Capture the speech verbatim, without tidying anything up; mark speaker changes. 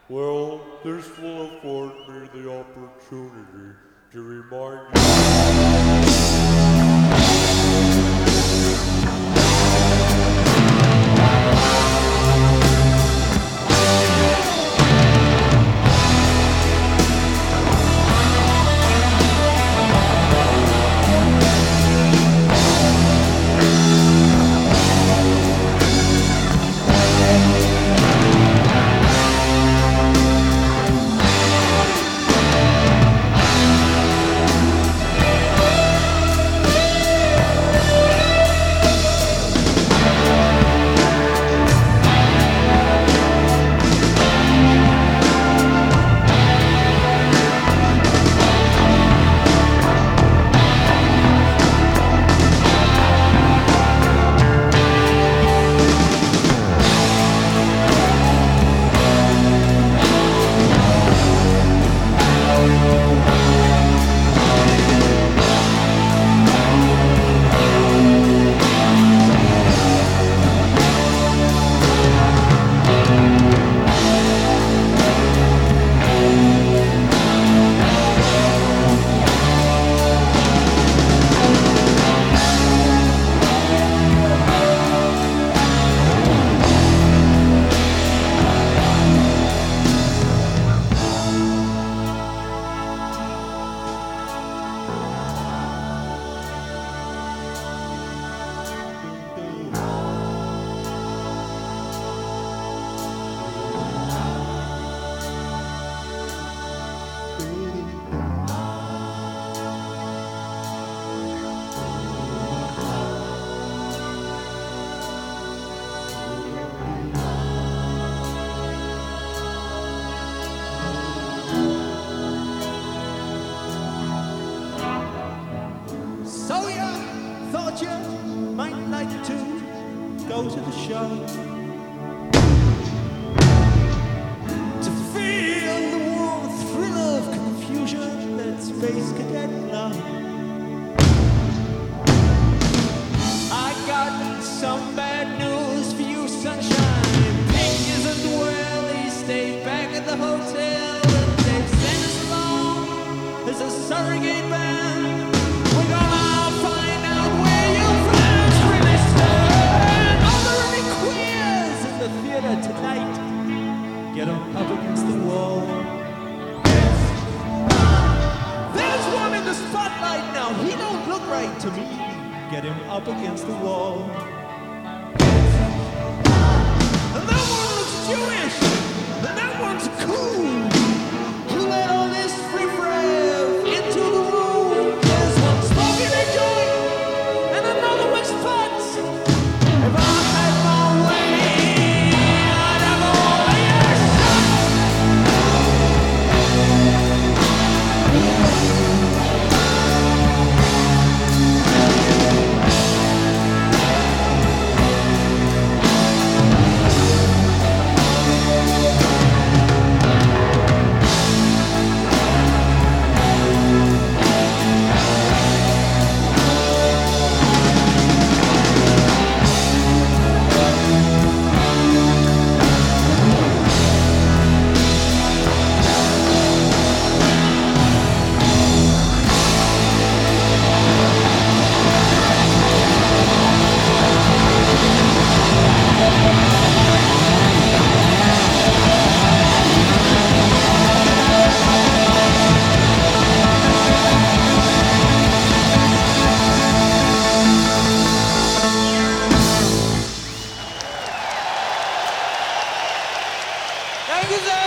Speaker 1: Well, this will afford me the opportunity to remind you.
Speaker 2: So you thought you might like to go to the show to feel the warm thrill of confusion that Space Cadet love. I got some bad news for you, sunshine. Pink isn't well, he stayed back at the hotel, and they've sent us along as a surrogate band. We're gonna find out where you friends really stand. Are there any queers in the theater tonight? Get 'em up against the wall. Yes. There's one in the spotlight now. He don't look right to me. Get him up against the wall. And that one looks Jewish. And that one's cool. You let all this riffraff into the room. There's one smoking a joint and another with spots. If I had my way, I'd have all of your shots. Thank you, sir.